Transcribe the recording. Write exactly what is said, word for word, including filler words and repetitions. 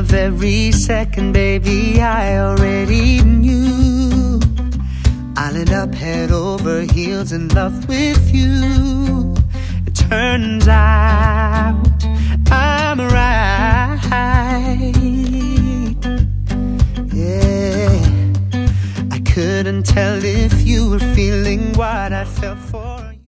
very second, baby, I already knew I'll end up head over heels in love with you. It turns out I'm right. Yeah, I couldn't tell if you were feeling what I felt for